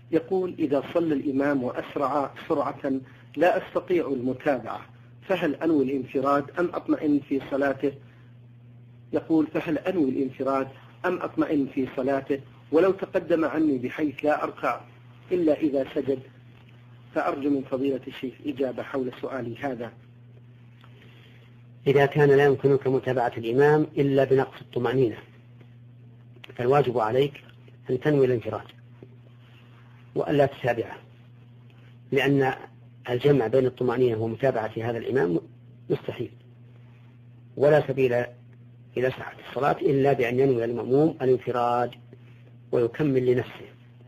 يقول: إذا صلى الإمام وأسرع سرعة لا أستطيع المتابعة، فهل أنوي الانفراد أم أطمئن في صلاته؟ يقول: فهل أنوي الانفراد أم أطمئن في صلاته؟ ولو تقدم عني بحيث لا أركع إلا إذا سجد، فأرجو من فضيلة الشيخ إجابة حول سؤالي هذا. إذا كان لا يمكنك متابعة الإمام إلا بنقص الطمأنينة، فالواجب عليك أن تنوي الانفراد وألا تتابعه، لأن الجمع بين الطمأنينة ومتابعة هذا الإمام مستحيل، ولا سبيل إلى صحة الصلاة إلا بأن ينوي المأموم الانفراد ويكمل لنفسه.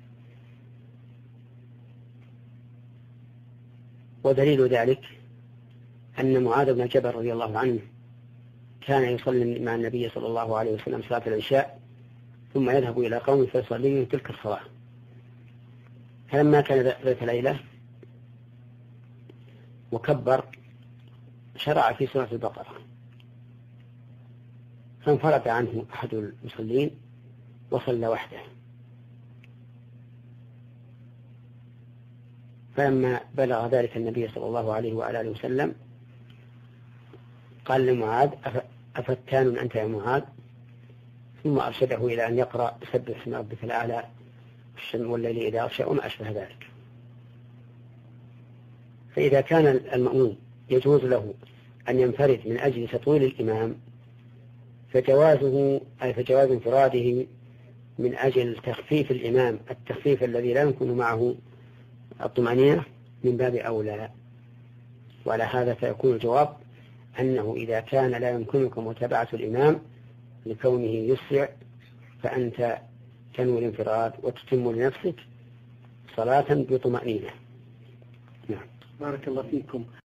ودليل ذلك أن معاذ بن جبل رضي الله عنه كان يصلي مع النبي صلى الله عليه وسلم صلاة العشاء ثم يذهب إلى قوم فيصلي تلك الصلاة. فلما كان ذات ليلة وكبر شرع في سورة البقرة، فانفرد عنه أحد المصلين وصلى وحده. فلما بلغ ذلك النبي صلى الله عليه وآله وسلم قال لمعاذ: أفتان أنت يا معاذ؟ ثم أرشده إلى أن يقرأ: سبح اسم ربك الأعلى والليل إذا يغشى وما أشبه ذلك. فإذا كان المأموم يجوز له أن ينفرد من أجل تطويل الإمام، فجواز انفراده من أجل تخفيف الإمام، التخفيف الذي لا يمكن معه الطمأنينة، من باب أولى. وعلى هذا فيكون الجواب أنه إذا كان لا يمكنك متابعة الإمام لكونه يسرع، فأنت تنوي الانفراد وتتم لنفسك صلاة بطمأنينة. نعم. بارك الله فيكم.